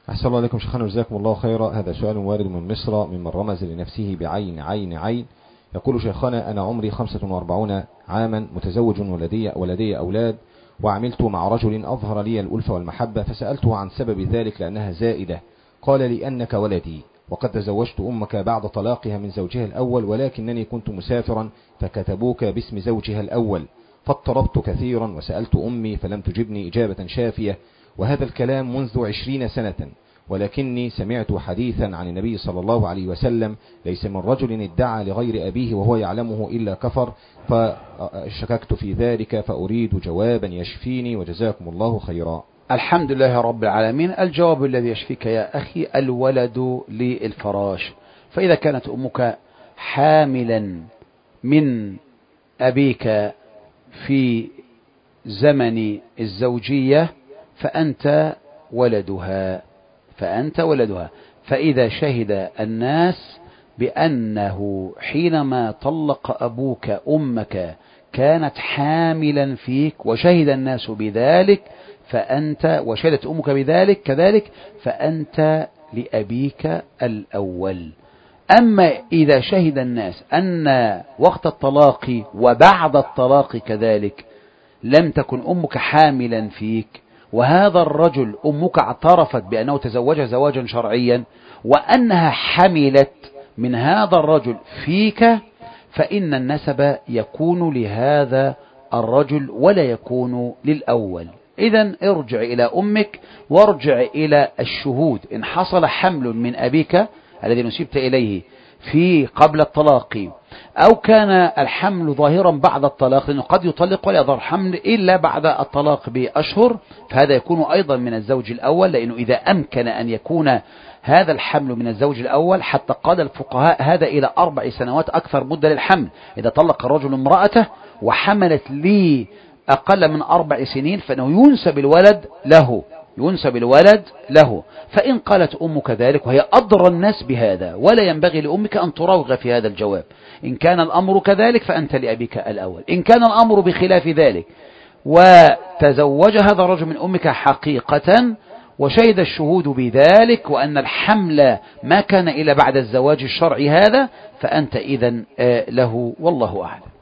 أحسن الله عليكم شيخنا وجزاكم الله خيرا. هذا سؤال وارد من مصر ممن رمز لنفسه بعين عين عين. يقول: شيخنا، أنا عمري 45 عاما، متزوج ولدي أولاد، وعملت مع رجل أظهر لي الألفة والمحبة، فسألته عن سبب ذلك لأنها زائدة. قال لي: أنك ولدي، وقد تزوجت أمك بعد طلاقها من زوجها الأول، ولكنني كنت مسافرا فكتبوك باسم زوجها الأول، فاضطربت كثيرا وسألت أمي فلم تجبني إجابة شافية، وهذا الكلام منذ 20 سنة، ولكني سمعت حديثا عن النبي صلى الله عليه وسلم: ليس من رجل ادعى لغير أبيه وهو يعلمه إلا كفر، فشككت في ذلك، فأريد جوابا يشفيني وجزاكم الله خيرا. الحمد لله رب العالمين. الجواب الذي يشفيك يا أخي: الولد للفراش. فإذا كانت أمك حاملا من أبيك في زمن الزوجية فأنت ولدها. فإذا شهد الناس بأنه حينما طلق أبوك أمك كانت حاملا فيك، وشهد الناس بذلك وشهدت أمك بذلك كذلك، فأنت لأبيك الأول. أما إذا شهد الناس أن وقت الطلاق وبعد الطلاق كذلك لم تكن أمك حاملا فيك، وهذا الرجل أمك اعترفت بأنه تزوجها زواجا شرعيا، وأنها حملت من هذا الرجل فيك، فإن النسب يكون لهذا الرجل ولا يكون للأول. إذن ارجع إلى أمك وارجع إلى الشهود. إن حصل حمل من أبيك الذي نسبت إليه في قبل الطلاق، أو كان الحمل ظاهرا بعد الطلاق، لأنه قد يطلق ولا يظهر حمل إلا بعد الطلاق بأشهر، فهذا يكون أيضا من الزوج الأول، لأنه إذا أمكن أن يكون هذا الحمل من الزوج الأول، حتى قال الفقهاء هذا إلى 4 سنوات أكثر مدة للحمل. إذا طلق الرجل امرأته وحملت لي أقل من 4 سنين فإنه ينسب الولد له. فإن قالت أمك ذلك، وهي أضرى الناس بهذا، ولا ينبغي لأمك أن تراوغ في هذا الجواب. إن كان الأمر كذلك فأنت لأبيك الأول. إن كان الأمر بخلاف ذلك وتزوج هذا الرجل من أمك حقيقة وشهد الشهود بذلك وأن الحمل ما كان إلا بعد الزواج الشرعي هذا، فأنت إذن له، والله أعلم.